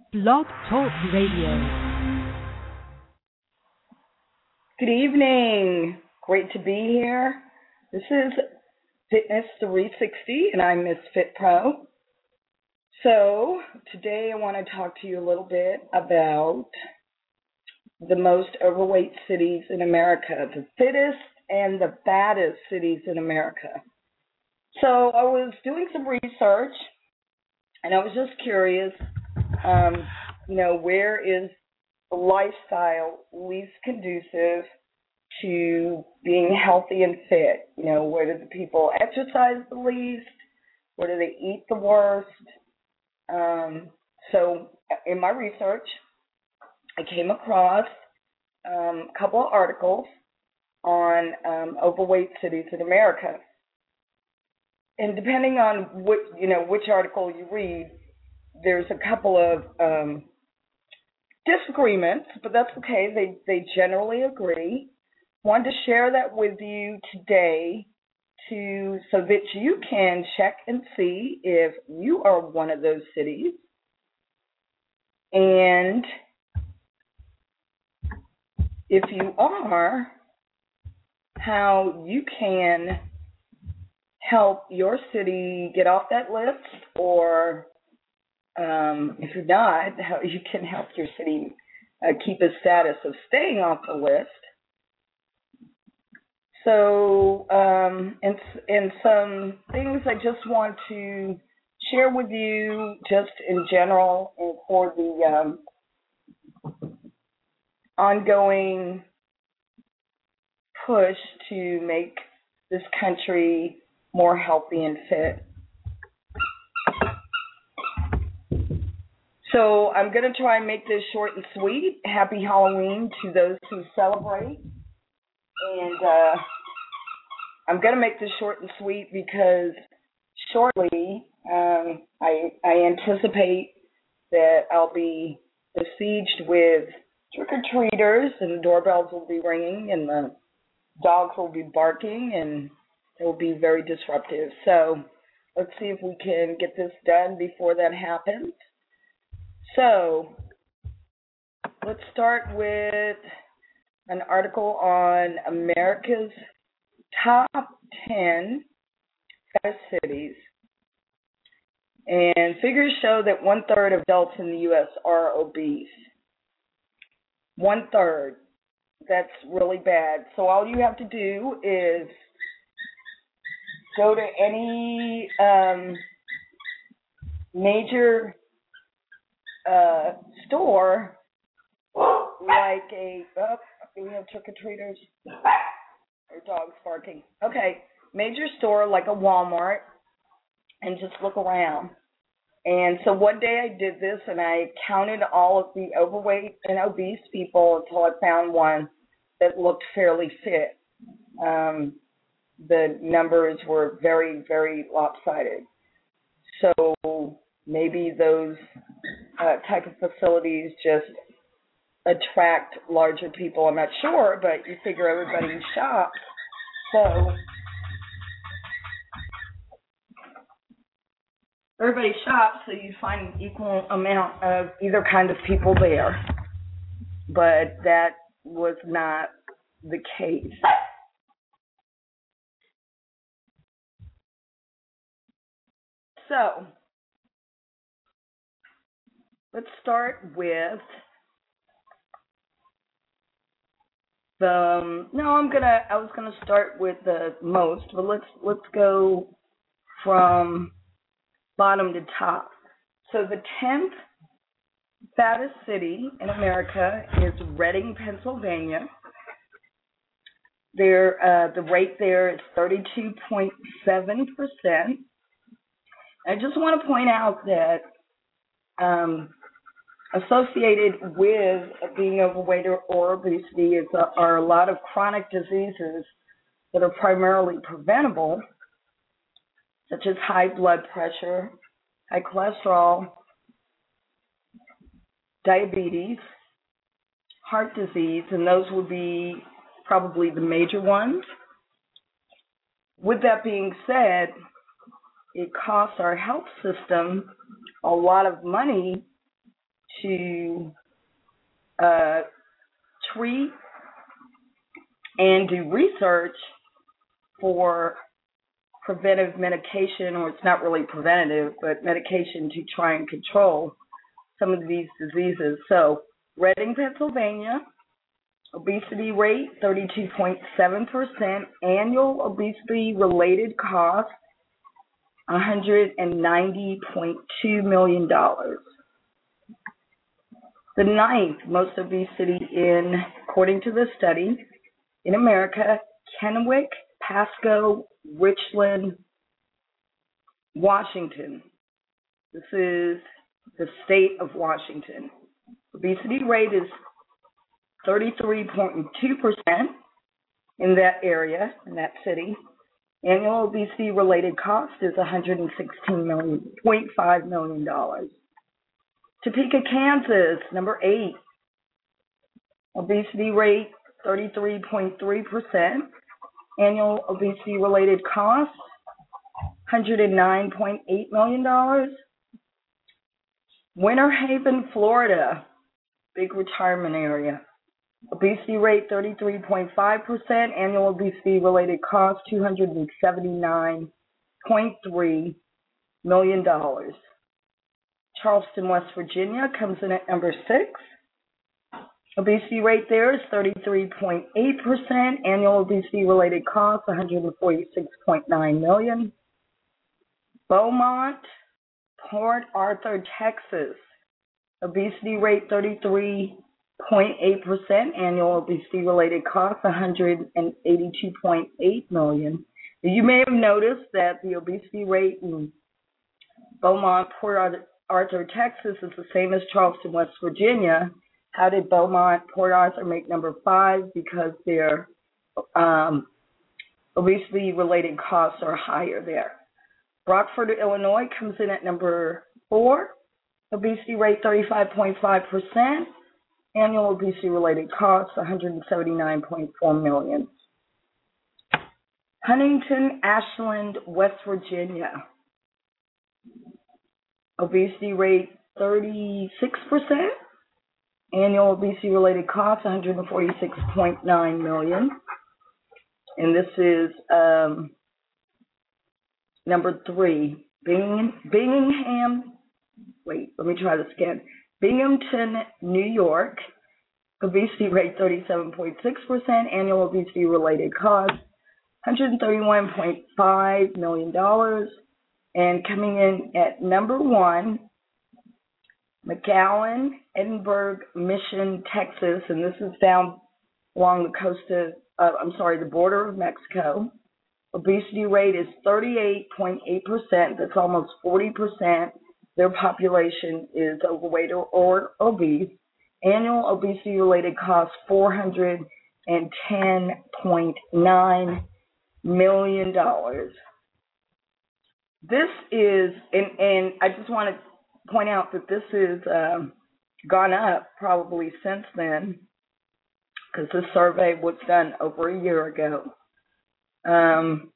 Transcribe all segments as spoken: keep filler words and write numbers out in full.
Blog Talk Radio. Good evening. Great to be here. This is Fitness three sixty, and I'm Miss Fit Pro. So today I want to talk to you a little bit about the most overweight cities in America, the fittest and the fattest cities in America. So I was doing some research, and I was just curious, um, you know, where is the lifestyle least conducive to being healthy and fit? You know, where do the people exercise the least? Where do they eat the worst? Um, so in my research, I came across um, a couple of articles on um, overweight cities in America. And depending on which, you know, which article you read, there's a couple of um, disagreements, but that's okay. They they generally agree. Wanted to share that with you today to so that you can check and see if you are one of those cities, and if you are, how you can help your city get off that list, or um, if you're not, how you can help your city uh, keep a status of staying off the list. So, um, and, and some things I just want to share with you just in general and for the um, ongoing push to make this country more healthy and fit. So I'm going to try and make this short and sweet. Happy Halloween to those who celebrate. And uh, I'm going to make this short and sweet because shortly um, I, I anticipate that I'll be besieged with trick-or-treaters, and the doorbells will be ringing and the dogs will be barking, and it will be very disruptive. So let's see if we can get this done before that happens. So let's start with an article on America's top ten fattest cities. And figures show that one-third of adults in the U S are obese. One-third. That's really bad. So all you have to do is go to any um, major uh, store, like a, oh, we have trick-or-treaters, or dogs barking. Okay, major store like a Walmart, and just look around. And so one day I did this, and I counted all of the overweight and obese people until I found one that looked fairly fit. Um, the numbers were very, very lopsided. So maybe those uh, type of facilities just attract larger people. I'm not sure, but you figure everybody shops. So everybody shops, so you find an equal amount of either kind of people there. But that was not the case. So let's start with the. Um, no, I'm gonna. I was gonna start with the most, but let's let's go from bottom to top. So the tenth fattest city in America is Reading, Pennsylvania. There, uh, the rate there is thirty-two point seven percent. I just want to point out that um, associated with being overweight or, or obesity is, uh, are a lot of chronic diseases that are primarily preventable, such as high blood pressure, high cholesterol, diabetes, heart disease, and those would be probably the major ones. With that being said, it costs our health system a lot of money to uh, treat and do research for preventive medication, or it's not really preventative, but medication to try and control some of these diseases. So, Reading, Pennsylvania, obesity rate thirty-two point seven percent, annual obesity-related cost one hundred ninety point two million dollars. The ninth most obesity in, according to the study, in America, Kennewick, Pasco, Richland, Washington. This is the state of Washington. Obesity rate is thirty-three point two percent in that area, in that city. Annual obesity-related cost is one hundred sixteen point five million dollars. Topeka, Kansas, number eight. Obesity rate thirty-three point three percent. Annual obesity-related cost one hundred nine point eight million dollars. Winter Haven, Florida, big retirement area. Obesity rate thirty-three point five percent. Annual obesity-related cost two hundred seventy-nine point three million dollars. Charleston, West Virginia comes in at number six. Obesity rate there is thirty-three point eight percent. Annual obesity-related cost one hundred forty-six point nine million dollars. Beaumont, Port Arthur, Texas. Obesity rate thirty-three point eight percent. Annual obesity-related cost one hundred eighty-two point eight million dollars. You may have noticed that the obesity rate in Beaumont, Port Arthur, Texas is the same as Charleston, West Virginia. How did Beaumont, Port Arthur make number five? Because their um, obesity-related costs are higher there. Rockford, Illinois comes in at number four. Obesity rate thirty-five point five percent. Annual obesity-related costs one hundred seventy-nine point four million dollars. Huntington, Ashland, West Virginia. Obesity rate thirty-six percent. Annual obesity-related costs one hundred forty-six point nine million dollars. And this is um, number three, Bing, Bingham, wait, let me try this again. Binghamton, New York, obesity rate thirty-seven point six percent, annual obesity-related cost one hundred thirty-one point five million dollars. And coming in at number one, McAllen, Edinburgh, Mission, Texas, and this is down along the coast of, uh, I'm sorry, the border of Mexico. Obesity rate is thirty-eight point eight percent. That's almost forty percent. Their population is overweight or, or obese. Annual obesity-related costs four hundred ten point nine million dollars. This is, and, and I just want to point out that this has um, gone up probably since then, because this survey was done over a year ago. Um,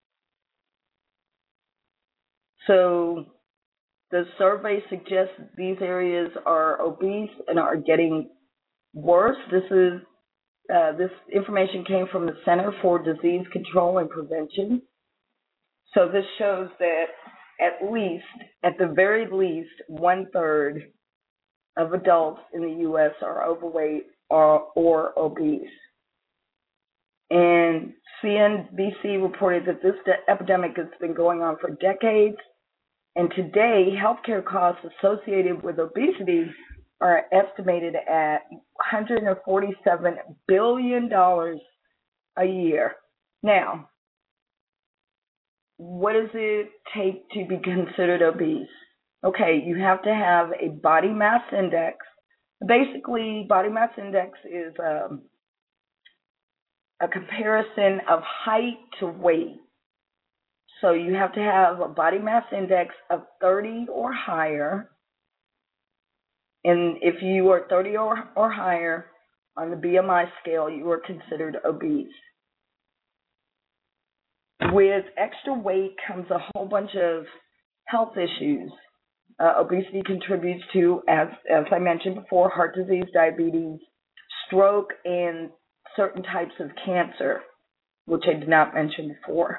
so the survey suggests that these areas are obese and are getting worse. This is uh, this information came from the Center for Disease Control and Prevention. So this shows that at least, at the very least, one third of adults in the U S are overweight or, or obese. And C N B C reported that this de- epidemic has been going on for decades. And today, healthcare costs associated with obesity are estimated at one hundred forty-seven billion dollars a year. Now, what does it take to be considered obese? Okay, you have to have a body mass index. Basically, body mass index is um, a comparison of height to weight. So you have to have a body mass index of thirty or higher. And if you are thirty or, or higher on the B M I scale, you are considered obese. With extra weight comes a whole bunch of health issues. Uh, obesity contributes to, as, as I mentioned before, heart disease, diabetes, stroke, and certain types of cancer, which I did not mention before.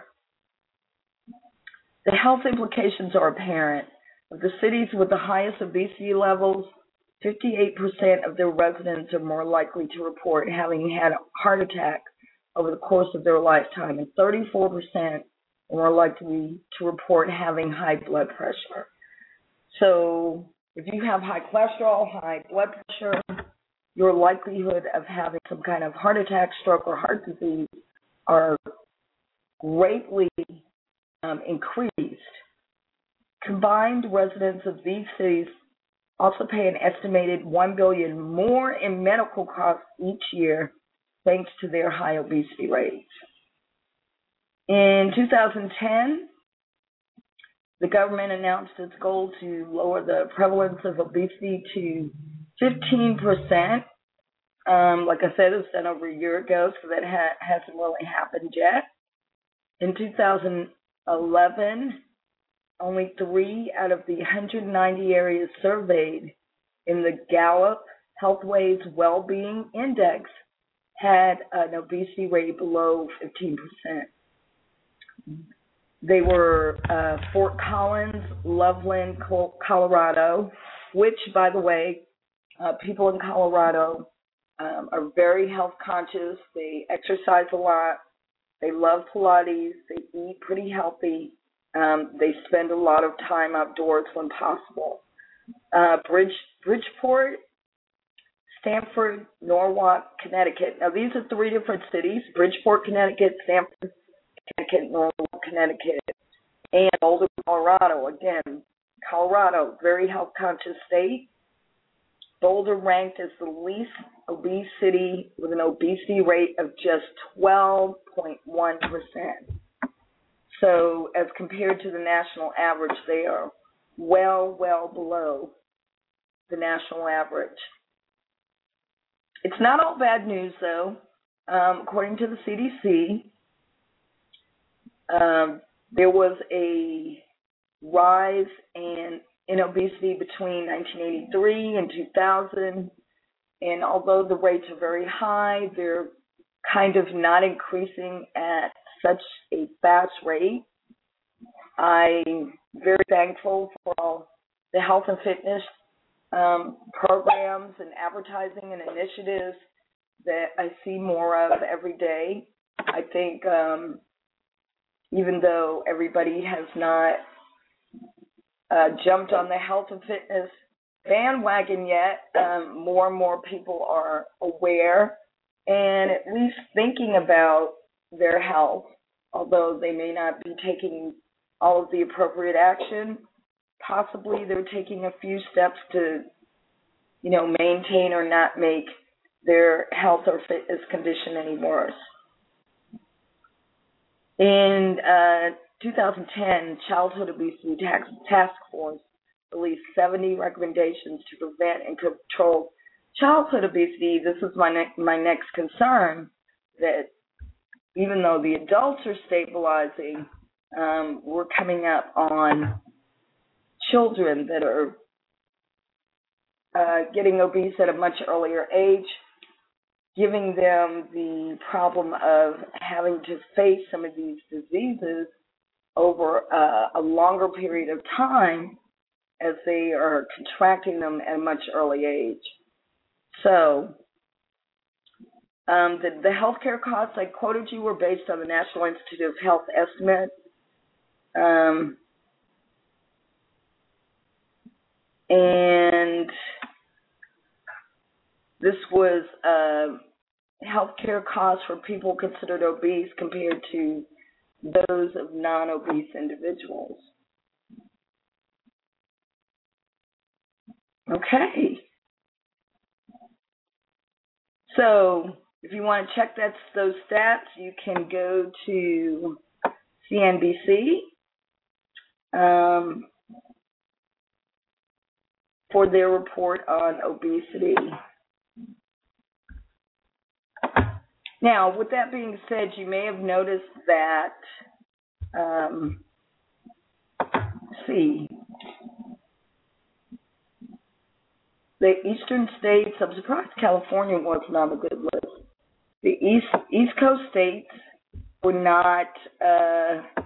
The health implications are apparent. Of the cities with the highest obesity levels, fifty-eight percent of their residents are more likely to report having had a heart attack over the course of their lifetime, and thirty-four percent are more likely to report having high blood pressure. So if you have high cholesterol, high blood pressure, your likelihood of having some kind of heart attack, stroke, or heart disease are greatly um, increased. Combined, residents of these cities also pay an estimated one billion dollars more in medical costs each year thanks to their high obesity rates. In two thousand ten, the government announced its goal to lower the prevalence of obesity to fifteen percent. Um, like I said, it was done over a year ago, so that ha- hasn't really happened yet. In two thousand eleven, only three out of the one hundred ninety areas surveyed in the Gallup Healthways Wellbeing Index had an obesity rate below fifteen percent. They were uh, Fort Collins, Loveland, Colorado, which, by the way, uh, people in Colorado um, are very health conscious. They exercise a lot. They love Pilates. They eat pretty healthy. Um, they spend a lot of time outdoors when possible. Uh, Bridge, Bridgeport, Stamford, Norwalk, Connecticut. Now, these are three different cities: Bridgeport, Connecticut, Stamford, Connecticut, Norwalk, Connecticut, and Boulder, Colorado. Again, Colorado, very health-conscious state. Boulder ranked as the least obese city with an obesity rate of just twelve point one percent. So as compared to the national average, they are well, well below the national average. It's not all bad news, though. Um, according to the C D C, um, there was a rise in, in obesity between nineteen eighty-three and two thousand, and although the rates are very high, they're kind of not increasing at such a fast rate. I'm very thankful for all the health and fitness um, programs and advertising and initiatives that I see more of every day. I think um, even though everybody has not uh, jumped on the health and fitness bandwagon yet, um, more and more people are aware and at least thinking about their health, although they may not be taking all of the appropriate action. Possibly they're taking a few steps to, you know, maintain or not make their health or fitness condition any worse. In uh, two thousand ten, Childhood Obesity Task Force released seventy recommendations to prevent and control childhood obesity. This is my, ne- my next concern, that even though the adults are stabilizing, um, we're coming up on children that are uh, getting obese at a much earlier age, giving them the problem of having to face some of these diseases over uh, a longer period of time as they are contracting them at a much early age. So um, the, the healthcare costs I quoted you were based on the National Institute of Health estimate. Um, and this was uh, healthcare costs for people considered obese compared to those of non-obese individuals. Okay. So if you want to check that, those stats, you can go to C N B C um, for their report on obesity. Now, with that being said, you may have noticed that, um, let's see, the eastern states, I'm surprised California wasn't on the good list. The East East Coast states were not uh,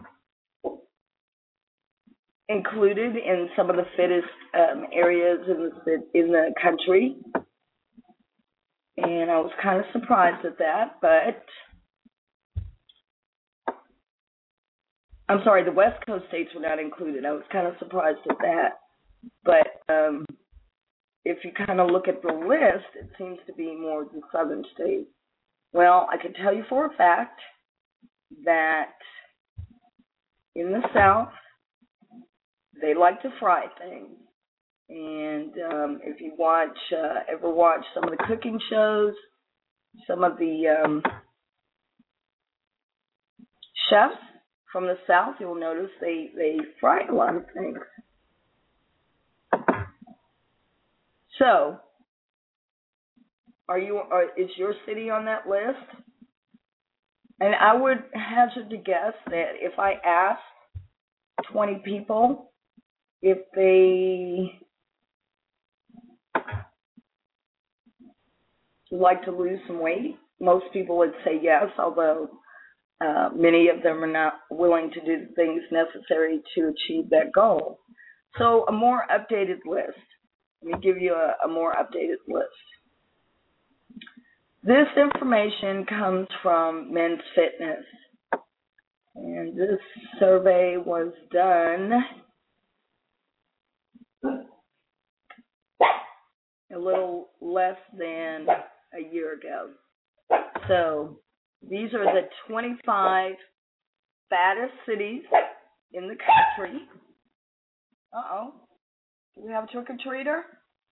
included in some of the fittest um, areas in the in the country, and I was kind of surprised at that. But I'm sorry, the West Coast states were not included. I was kind of surprised at that. But um, if you kind of look at the list, it seems to be more the southern states. Well, I can tell you for a fact that in the South, they like to fry things. And um, if you watch, uh, ever watch some of the cooking shows, some of the um, chefs from the South, you'll notice they, they fry a lot of things. So, are you? Are, is your city on that list? And I would hazard to guess that if I asked twenty people if they would like to lose some weight, most people would say yes, although uh, many of them are not willing to do the things necessary to achieve that goal. So, a more updated list. Let me give you a, a more updated list. This information comes from Men's Fitness, and this survey was done a little less than a year ago. So these are the twenty-five fattest cities in the country. Uh-oh. Do we have a trick-or-treater?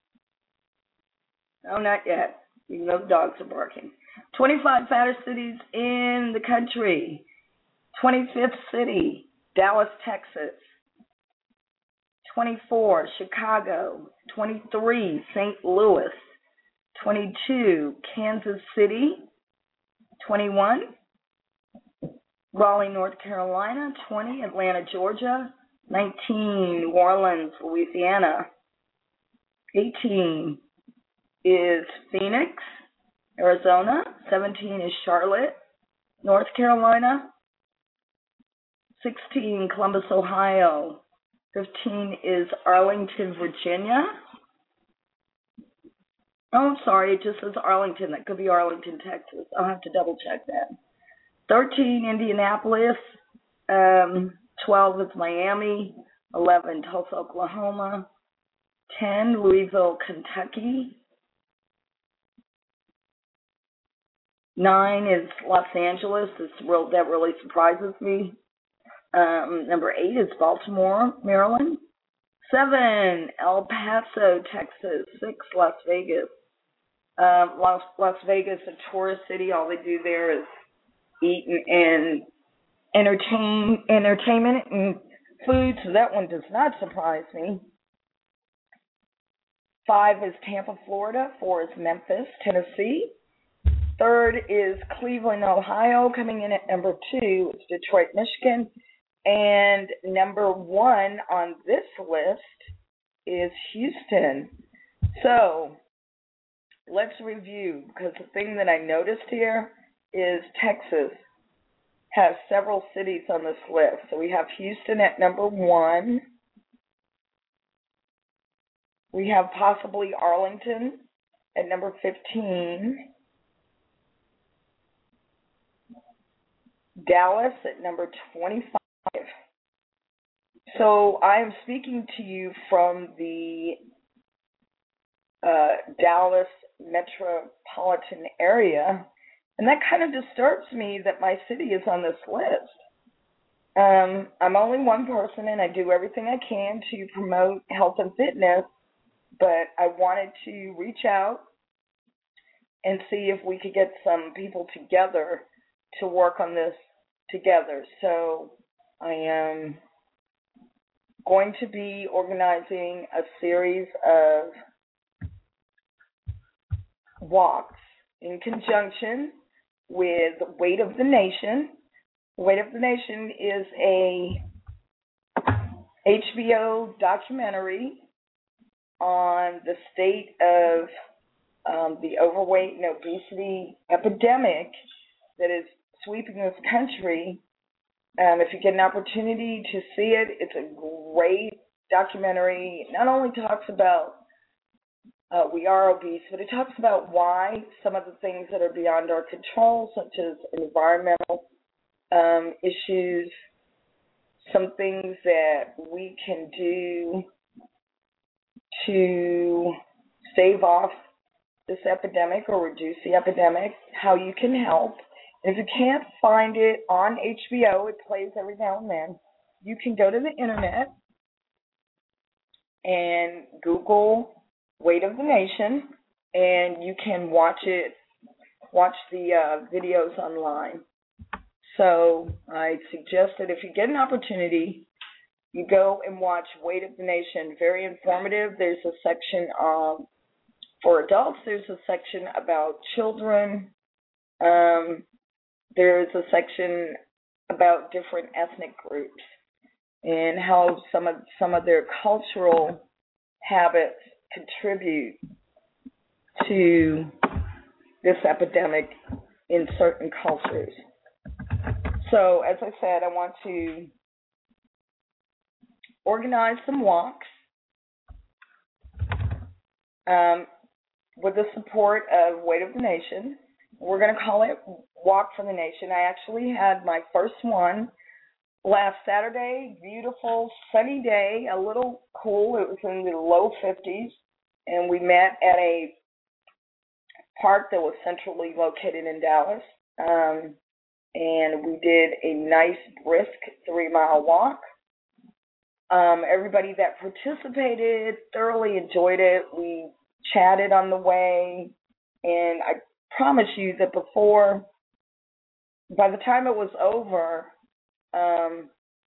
No, not yet. Even though the dogs are barking. twenty-five fattest cities in the country. twenty-fifth city, Dallas, Texas. twenty-four, Chicago. twenty-three, Saint Louis. twenty-two, Kansas City. twenty-one, Raleigh, North Carolina. twenty, Atlanta, Georgia. nineteen, New Orleans, Louisiana. eighteen is Phoenix, Arizona. seventeen is Charlotte, North Carolina. sixteen, Columbus, Ohio. fifteen is Arlington, Virginia. Oh, I'm sorry, it just says Arlington. That could be Arlington, Texas. I'll have to double check that. thirteen, Indianapolis. Um, twelve is Miami. eleven, Tulsa, Oklahoma. ten, Louisville, Kentucky. nine is Los Angeles. This real, that really surprises me. Um, number eight is Baltimore, Maryland. seven, El Paso, Texas. six, Las Vegas. Um, Las, Las Vegas, a tourist city. All they do there is eat and, and entertain, entertainment and food, so that one does not surprise me. five is Tampa, Florida. four is Memphis, Tennessee. Third is Cleveland, Ohio. Coming in at number two is Detroit, Michigan. And number one on this list is Houston. So let's review, because the thing that I noticed here is Texas has several cities on this list. So we have Houston at number one. We have possibly Arlington at number fifteen. Dallas at number twenty-five. So I am speaking to you from the uh, Dallas metropolitan area, and that kind of disturbs me that my city is on this list. Um, I'm only one person, and I do everything I can to promote health and fitness, but I wanted to reach out and see if we could get some people together to work on this together. So I am going to be organizing a series of walks in conjunction with Weight of the Nation. Weight of the Nation is a H B O documentary on the state of um, the overweight and obesity epidemic that is sweeping this country. Um, if you get an opportunity to see it, it's a great documentary. It not only talks about uh, we are obese, but it talks about why some of the things that are beyond our control, such as environmental um, issues, some things that we can do to stave off this epidemic or reduce the epidemic, how you can help. And if you can't find it on H B O, it plays every now and then, you can go to the internet and Google Weight of the Nation, and you can watch it, watch the uh, videos online. So I suggest that if you get an opportunity, you go and watch Weight of the Nation. Very informative. There's a section um, for adults. There's a section about children. Um, there's a section about different ethnic groups and how some of some of their cultural habits contribute to this epidemic in certain cultures. So, as I said, I want to organize some walks um, with the support of Weight of the Nation. We're going to call it Walk for the Nation. I actually had my first one last Saturday. Beautiful, sunny day, a little cool. It was in the low fifties, and we met at a park that was centrally located in Dallas. Um, and we did a nice, brisk three-mile walk. Um, everybody that participated thoroughly enjoyed it. We chatted on the way, and I promise you that before, by the time it was over, um,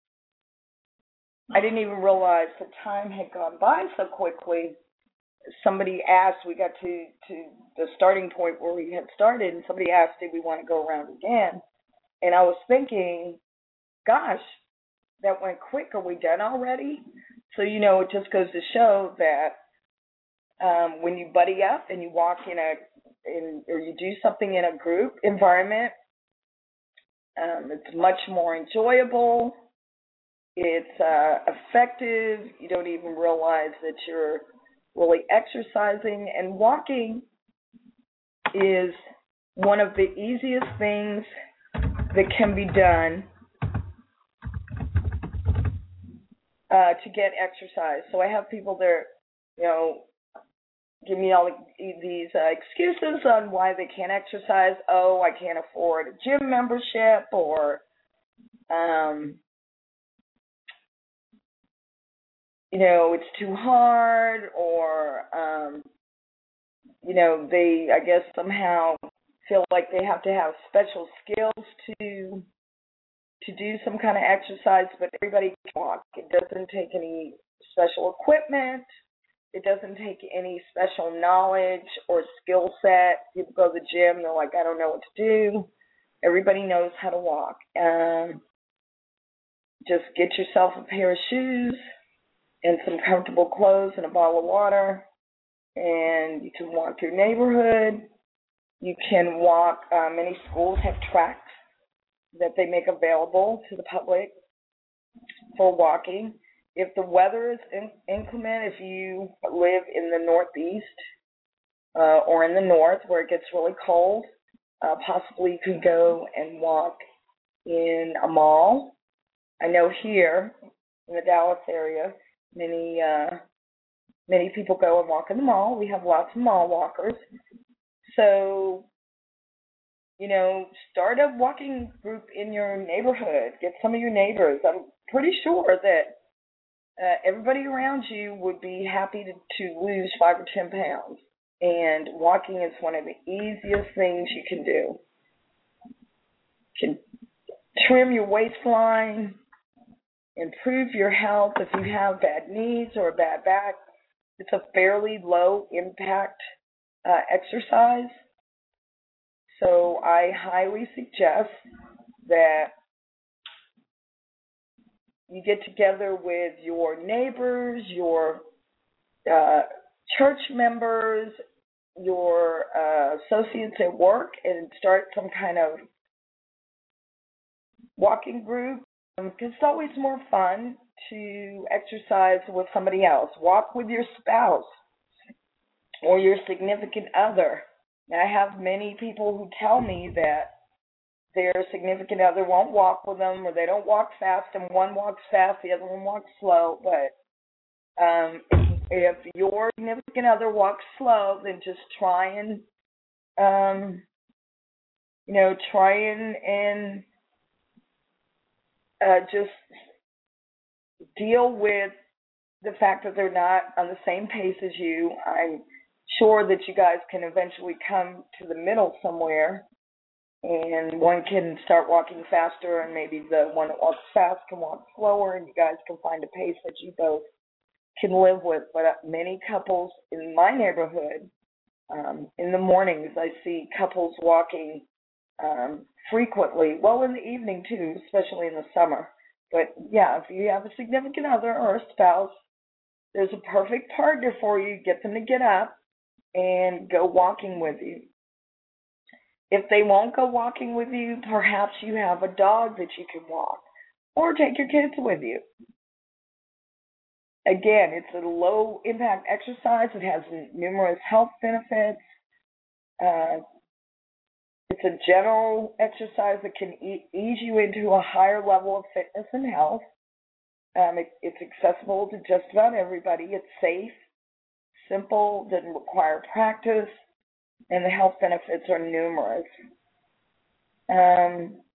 I didn't even realize the time had gone by so quickly. Somebody asked, we got to, to the starting point where we had started, and somebody asked, did we want to go around again? And I was thinking, gosh, that went quick. Are we done already? So, you know, it just goes to show that um, when you buddy up and you walk in a, in, or you do something in a group environment, um, it's much more enjoyable. It's uh, effective. You don't even realize that you're really exercising. And walking is one of the easiest things that can be done uh, to get exercise. So I have people there, you know, give me all these uh, excuses on why they can't exercise. Oh, I can't afford a gym membership, or, um, you know, it's too hard, or, um, you know, they, I guess, somehow feel like they have to have special skills to to do some kind of exercise, but everybody can walk. It doesn't take any special equipment. It doesn't take any special knowledge or skill set. People go to the gym, they're like, I don't know what to do. Everybody knows how to walk. Um, just get yourself a pair of shoes and some comfortable clothes and a bottle of water, and you can walk your neighborhood. You can walk, uh, many schools have tracks that they make available to the public for walking. If the weather is in, inclement, if you live in the Northeast uh, or in the North where it gets really cold, uh, possibly you can go and walk in a mall. I know here in the Dallas area, many uh, many people go and walk in the mall. We have lots of mall walkers. So, you know, start a walking group in your neighborhood. Get some of your neighbors. I'm pretty sure that uh, everybody around you would be happy to, to lose five or ten pounds. And walking is one of the easiest things you can do. You can trim your waistline, improve your health if you have bad knees or a bad back. It's a fairly low impact uh, exercise. So I highly suggest that you get together with your neighbors, your uh, church members, your uh, associates at work, and start some kind of walking group. Um, 'cause it's always more fun to exercise with somebody else. Walk with your spouse or your significant other. Now, I have many people who tell me that their significant other won't walk with them, or they don't walk fast, and one walks fast, the other one walks slow. But um, if, if your significant other walks slow, then just try and, um, you know, try and, and uh, just deal with the fact that they're not on the same pace as you. I'm sure that you guys can eventually come to the middle somewhere, and one can start walking faster, and maybe the one that walks fast can walk slower, and you guys can find a pace that you both can live with. But many couples in my neighborhood, um, in the mornings, I see couples walking um, frequently. Well, in the evening too, especially in the summer. But yeah, if you have a significant other or a spouse, there's a perfect partner for you. Get them to get up and go walking with you. If they won't go walking with you, perhaps you have a dog that you can walk, or take your kids with you. Again, it's a low impact exercise. It has numerous health benefits. Uh, it's a general exercise that can e- ease you into a higher level of fitness and health. Um, it, it's accessible to just about everybody. It's safe, simple, doesn't require practice, and the health benefits are numerous. Um,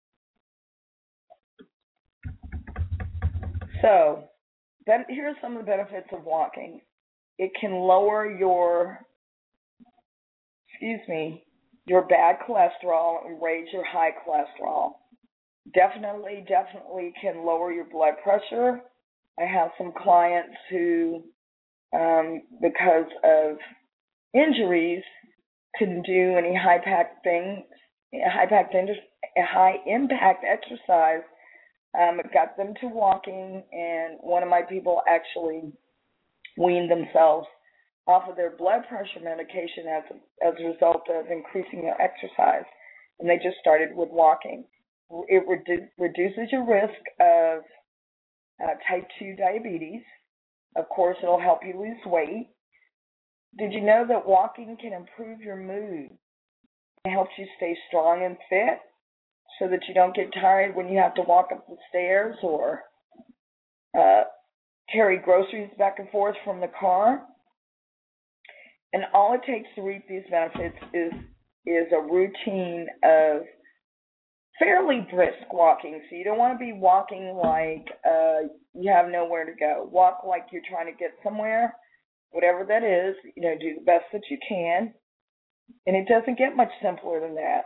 so, then here are some of the benefits of walking. It can lower your, excuse me, your bad cholesterol and raise your high cholesterol. Definitely, definitely can lower your blood pressure. I have some clients who, um, because of injuries, couldn't do any high impact things, high impact, high impact exercise. Um, it got them to walking, and one of my people actually weaned themselves off of their blood pressure medication as a, as a result of increasing their exercise, and they just started with walking. It redu- reduces your risk of uh, type two diabetes. Of course, it'll help you lose weight. Did you know that walking can improve your mood? It helps you stay strong and fit so that you don't get tired when you have to walk up the stairs or uh, carry groceries back and forth from the car. And all it takes to reap these benefits is is a routine of fairly brisk walking. So you don't want to be walking like uh, you have nowhere to go. Walk like you're trying to get somewhere, whatever that is. You know, do the best that you can. And it doesn't get much simpler than that.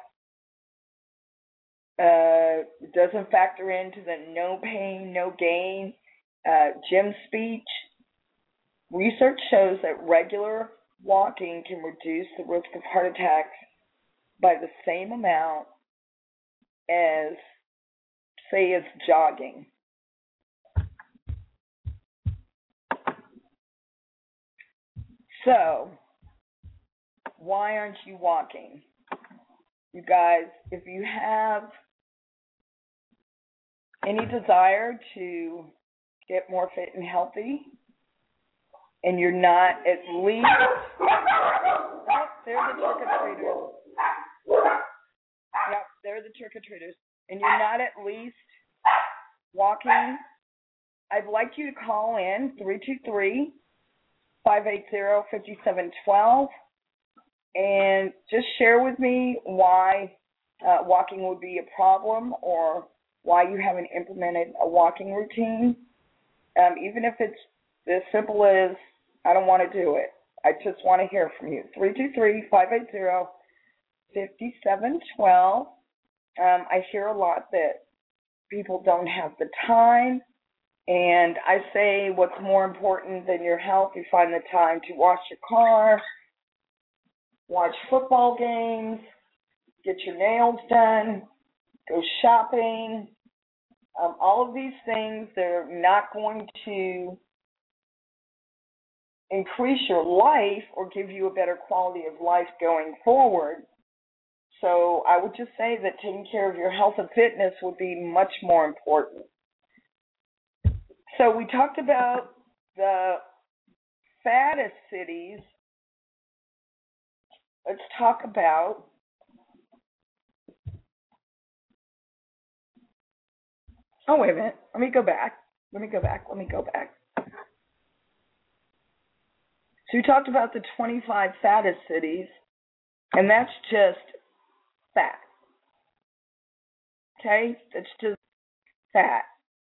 Uh, it doesn't factor into the no pain, no gain uh, gym speech. Research shows that regular walking can reduce the risk of heart attacks by the same amount as, say, as jogging. So, why aren't you walking? You guys, if you have any desire to get more fit and healthy, and you're not at least, oh, there's the trick-or-treaters. Yep, they're the trick-or-treaters. And you're not at least walking, I'd like you to call in three two three, five eight zero, five seven one two and just share with me why uh, walking would be a problem, or why you haven't implemented a walking routine. Um, even if it's as simple as, I don't want to do it. I just want to hear from you. three two three, five eight zero, five seven one two. Um, I hear a lot that people don't have the time, and I say, what's more important than your health? You find the time to wash your car, watch football games, get your nails done, go shopping. Um, all of these things, they're not going to increase your life or give you a better quality of life going forward. So I would just say that taking care of your health and fitness would be much more important. So we talked about the fattest cities. Let's talk about Oh, wait a minute. Let me go back. Let me go back. Let me go back. So we talked about the twenty-five fattest cities, and that's just fat. Okay? That's just fat.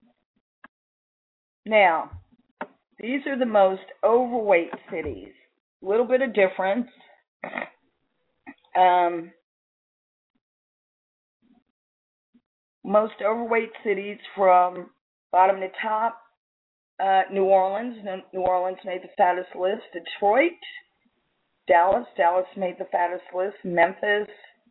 Now, these are the most overweight cities. A little bit of difference. Um, most overweight cities from bottom to top. Uh, New Orleans. New Orleans made the fattest list. Detroit. Dallas. Dallas made the fattest list. Memphis.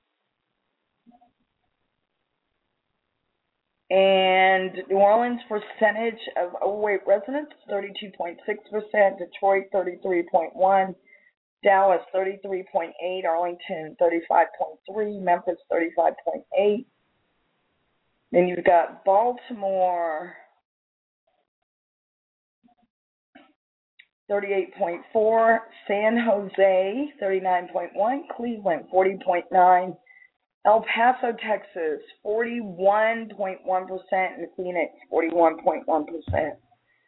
And New Orleans percentage of overweight residents, thirty-two point six percent. Detroit, thirty-three point one percent. Dallas, thirty-three point eight percent. Arlington, thirty-five point three percent. Memphis, thirty-five point eight percent. Then you've got Baltimore, thirty-eight point four percent. San Jose, thirty-nine point one percent. Cleveland, forty point nine percent. El Paso, Texas, forty-one point one percent, and Phoenix, forty-one point one percent.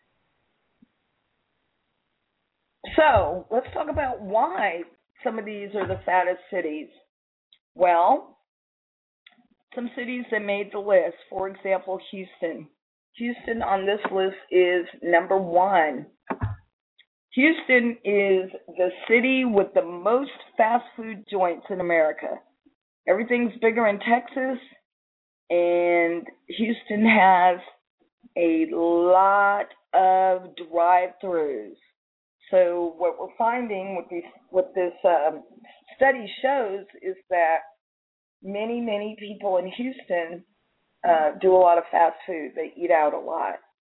So let's talk about why some of these are the fattest cities. Well, some cities that made the list, for example, Houston. Houston on this list is number one. Houston is the city with the most fast food joints in America. Everything's bigger in Texas, and Houston has a lot of drive-thrus. So what we're finding, what, these, what this um, study shows, is that many, many people in Houston uh, do a lot of fast food. They eat out a lot.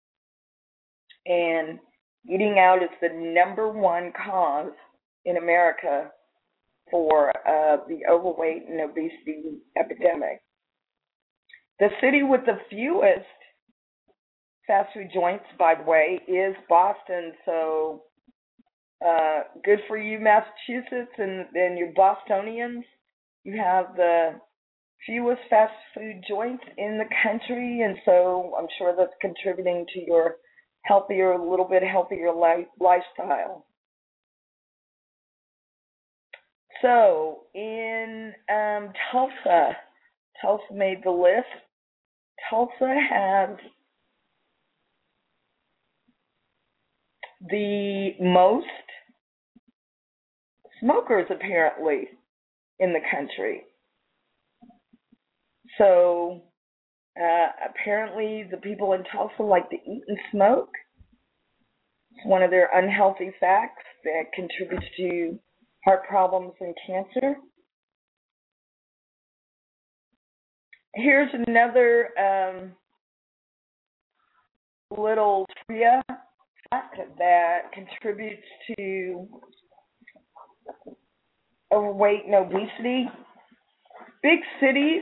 And eating out is the number one cause in America for uh, the overweight and obesity epidemic. The city with the fewest fast food joints, by the way, is Boston. So uh, good for you, Massachusetts, and, and your Bostonians. You have the fewest fast food joints in the country, and so I'm sure that's contributing to your healthier, a little bit healthier life, lifestyle. So in um, Tulsa, Tulsa made the list. Tulsa has the most smokers, apparently, in the country. So uh, apparently the people in Tulsa like to eat and smoke. It's one of their unhealthy facts that contributes to heart problems and cancer. Here's another um, little trivia fact that contributes to overweight and obesity. Big cities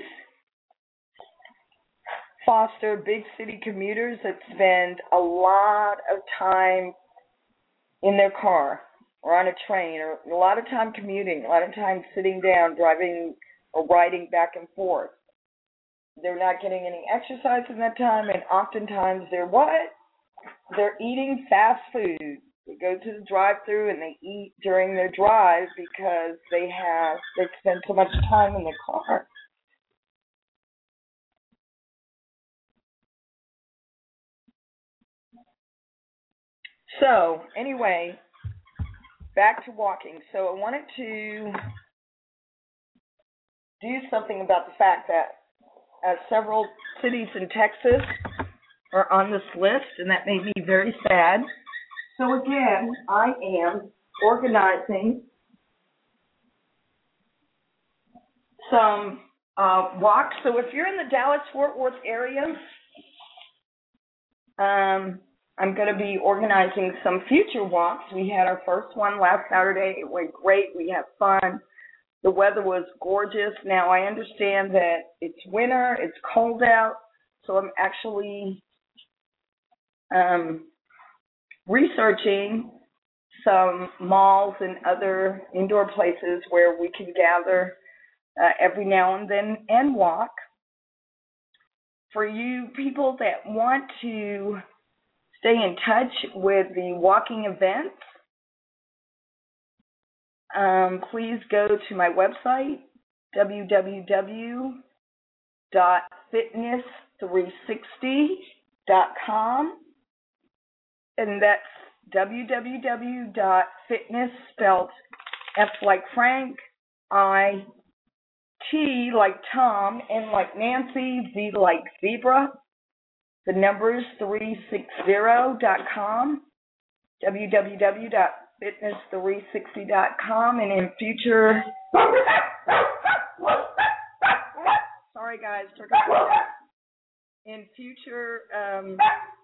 foster big city commuters that spend a lot of time in their car or on a train, or a lot of time commuting, a lot of time sitting down, driving or riding back and forth. They're not getting any exercise in that time, and oftentimes they're what? They're eating fast food. They go to the drive-thru and they eat during their drive because they have they spend so much time in the car. So anyway, back to walking. So I wanted to do something about the fact that uh, several cities in Texas are on this list, and that made me very sad. So again, I am organizing some uh, walks. So if you're in the Dallas-Fort Worth area, um, I'm going to be organizing some future walks. We had our first one last Saturday. It went great. We had fun. The weather was gorgeous. Now, I understand that it's winter, it's cold out, so I'm actually um, researching some malls and other indoor places where we can gather uh, every now and then and walk. For you people that want to stay in touch with the walking events, um, please go to my website, w w w dot fitness three sixty dot com, and that's w w w dot fitness, spelled F like Frank, I, T like Tom, N like Nancy, Z like Zebra. The number is three sixty dot com, w w w dot fitness three sixty dot com, and in future, sorry guys, in future, um,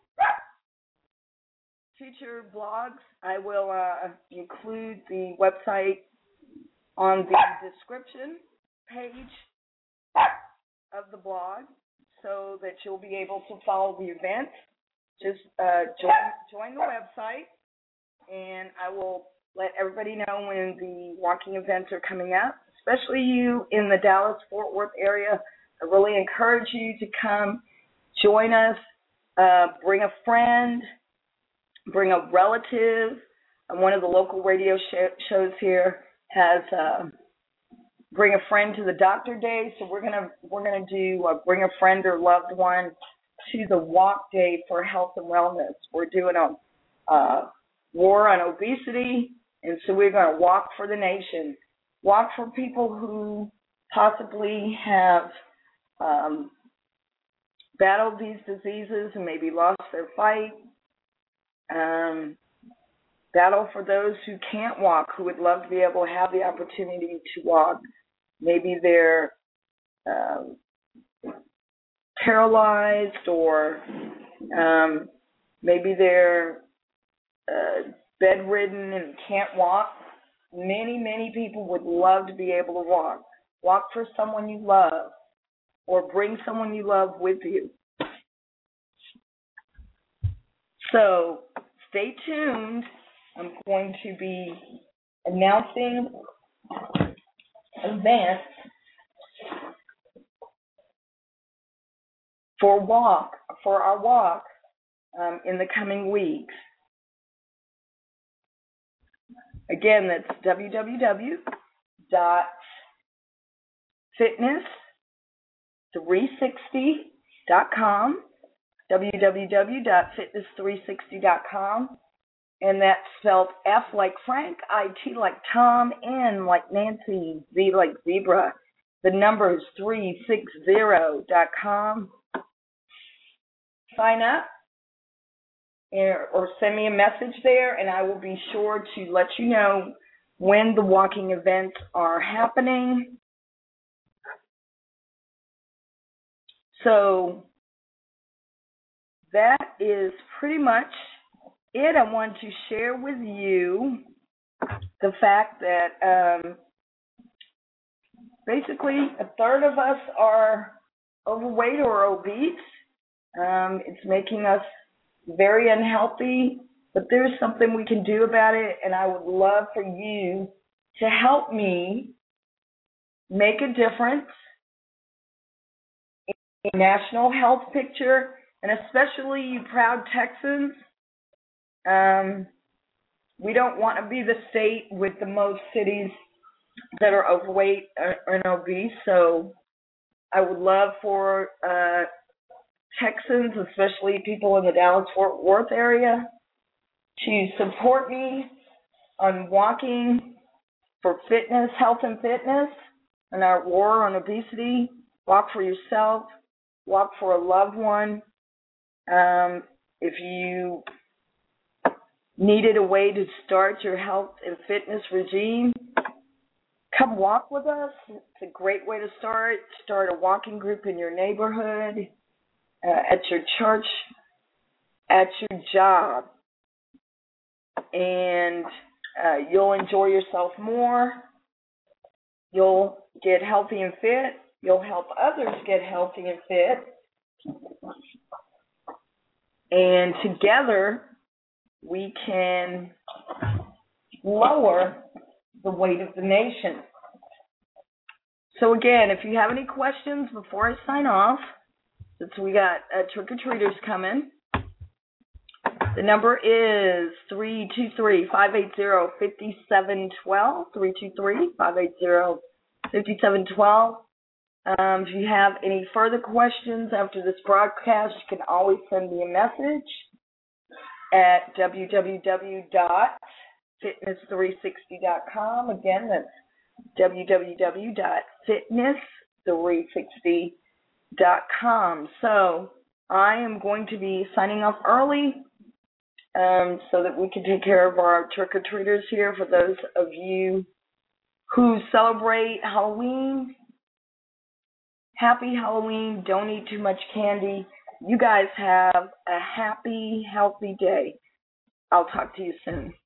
future blogs, I will uh, include the website on the description page of the blog, so that you'll be able to follow the event. Just uh, join, join the website, and I will let everybody know when the walking events are coming up, especially you in the Dallas-Fort Worth area. I really encourage you to come join us, uh, bring a friend, bring a relative. Uh, one of the local radio sh- shows here has uh, Bring a Friend to the Doctor Day, so we're gonna we're gonna do uh, Bring a Friend or Loved One to the Walk Day for Health and Wellness. We're doing a uh, war on obesity, and so we're going to walk for the nation, walk for people who possibly have um, battled these diseases and maybe lost their fight. Um, battle for those who can't walk, who would love to be able to have the opportunity to walk. Maybe they're um, paralyzed, or um, maybe they're uh, bedridden and can't walk. Many, many people would love to be able to walk. Walk for someone you love, or bring someone you love with you. So stay tuned. I'm going to be announcing events for walk for our walk um, in the coming weeks. Again, that's w w w dot fitness three sixty dot com, w w w dot fitness three sixty dot com, and that's spelled F like Frank, I, T like Tom, N like Nancy, Z like Zebra. The number is three sixty dot com. Sign up or send me a message there, and I will be sure to let you know when the walking events are happening. So that is pretty much it. I want to share with you the fact that um, basically a third of us are overweight or obese. Um, it's making us very unhealthy, but there's something we can do about it, and I would love for you to help me make a difference in the national health picture, and especially you proud Texans. Um, we don't want to be the state with the most cities that are overweight and obese, so I would love for uh, Texans, especially people in the Dallas-Fort Worth area, to support me on walking for fitness, health and fitness, and our war on obesity. Walk for yourself, walk for a loved one. Um, if you needed a way to start your health and fitness regime, come walk with us. It's a great way to start. Start a walking group in your neighborhood, uh, at your church, at your job, and uh, you'll enjoy yourself more. You'll get healthy and fit. You'll help others get healthy and fit. And together, we can lower the weight of the nation. So again, if you have any questions before I sign off, since we got uh, trick-or-treaters coming, the number is three two three, five eight zero, five seven one two, three two three, five eight zero, five seven one two. Um, if you have any further questions after this broadcast, you can always send me a message at w w w dot fitness three sixty dot com. Again, that's w w w dot fitness three sixty dot com. So I am going to be signing off early um, so that we can take care of our trick-or-treaters here. For those of you who celebrate Halloween, happy Halloween. Don't eat too much candy. You guys have a happy, healthy day. I'll talk to you soon.